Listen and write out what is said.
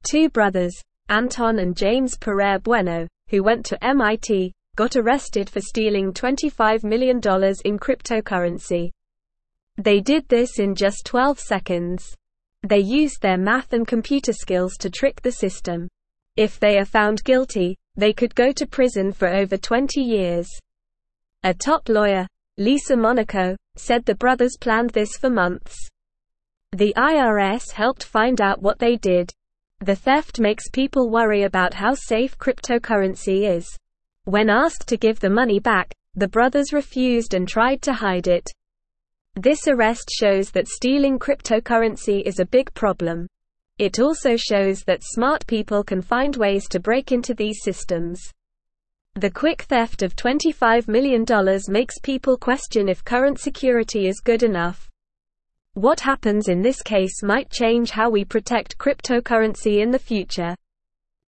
two brothers, Anton and James Pereira Bueno, who went to MIT, got arrested for stealing $25 million in cryptocurrency. They did this in just 12 seconds. They used their math and computer skills to trick the system. If they are found guilty, they could go to prison for over 20 years. A top lawyer, Lisa Monaco, said the brothers planned this for months. The IRS helped find out what they did. The theft makes people worry about how safe cryptocurrency is. When asked to give the money back, the brothers refused and tried to hide it. This arrest shows that stealing cryptocurrency is a big problem. It also shows that smart people can find ways to break into these systems. The quick theft of $25 million makes people question if current security is good enough. What happens in this case might change how we protect cryptocurrency in the future.